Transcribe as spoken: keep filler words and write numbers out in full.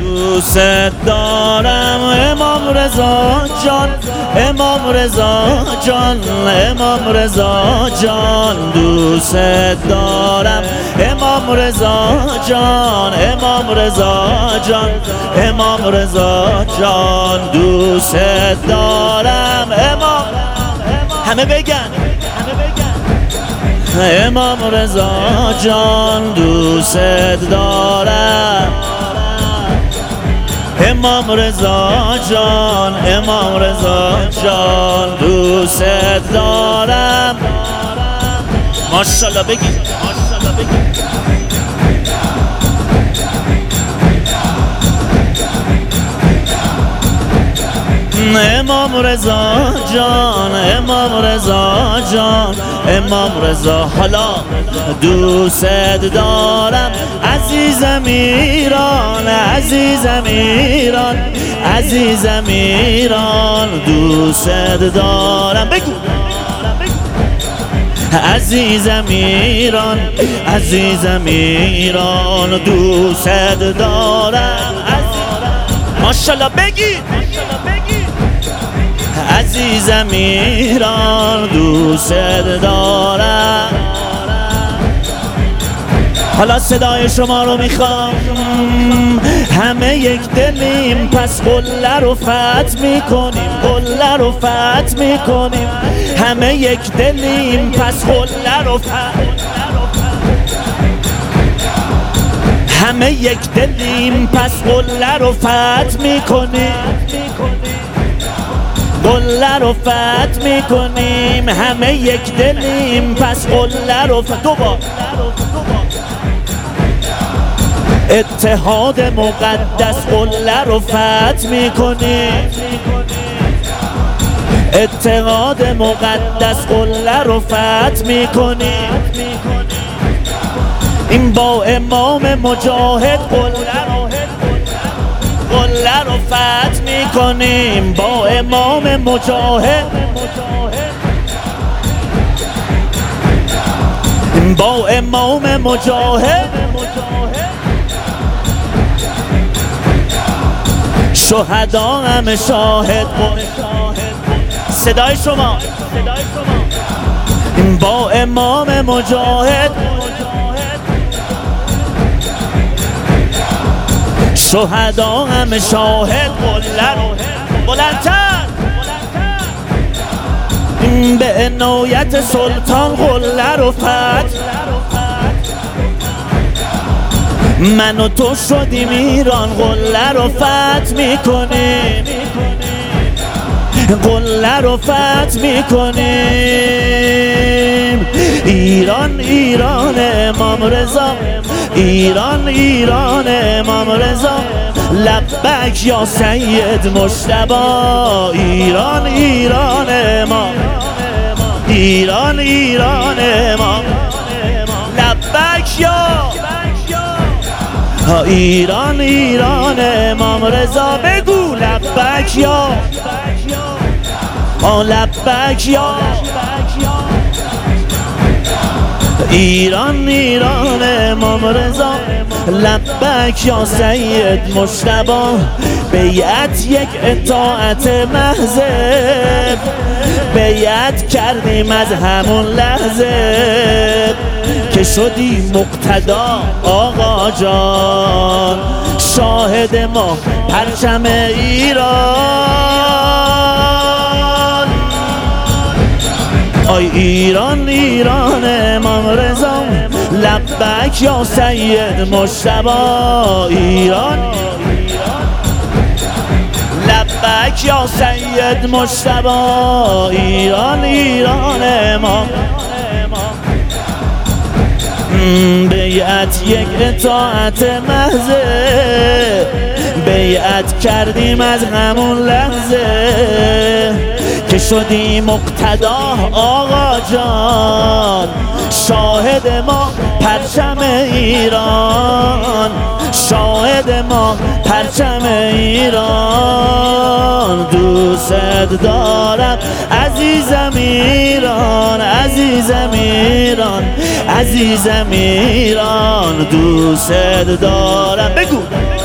دوست دارم امام رضا جان، امام رضا جان، امام رضا جان. دوست دارم امام رضا جان، امام رضا جان، امام رضا جان. دوست دارم امام، همه بگن امام رضا جان. دوست دارم امام رضا جان، امام رضا جان. دوست دارم. ماشاءالله بگی، ماشاءالله بگی. امام رضا جان، امام رضا جان، امام رضا. حالا دوست دارم عزیزم ایران، عزیزم ایران، عزیزم ایران. دوست دارم بگو عزیزم ایران، عزیزم ایران. دوست دارم ماشاءالله بگی عزیزم ایران. دوست دارم. حالا صدای شما رو میخوام. همه یک دلیم پس قله رو فتح میکنیم، قله رو فتح میکنیم. همه یک دلیم پس قله رو فتح، همه یک دلیم پس قله رو فتح میکنیم، قله رو فتح میکنیم. همه یک دلیم پس قله رو فتح. دوبار اتحاد مقدس قله رو فتح میکنیم، اتحاد مقدس قله رو فتح میکنیم. این با امام مجاهد قله رو قله رو فتح میکنیم، با امام مجاهد، با امام مجاهد. شهدا همه شاهد. صدای شما با امام مجاهد. شهدا همه شاهد. قله رو بلندتر به عنایت سلطان قله رو فتح. من و تو شدیم ایران، قله رو فتح میکنیم، قله رو فتح میکنیم. ایران ایران امام رضا، ایران ایران امام رضا. لبک یا سید مجتبی. ایران ایران امام، ایران ایران امام. لبک یا ایران ایران امام رضا. بگو لبک یا، آ لبک یا ایران ایران امام رضا. لبک یا سید مجتبی. بیعت یک اطاعت محض، بیعت کردیم از همون لحظه که شدی مقتدا آقا جان. شاهد ما پرچم ایران. آی ایران ایران امام رضا. لبک یا سید مجتبی. ایران لبک یا سید مجتبی. ایران ایران امام. بیعت یک اطاعت محض، بیعت کردیم از همون لحظه که شدیم مقتدا آقا جان. شاهد ما پرچم ایران، شاهد ما پرچم ایران. دوست دارم عزیزم ایران، عزیزم ایران، عزیزم ایران. دوست دارم. بگو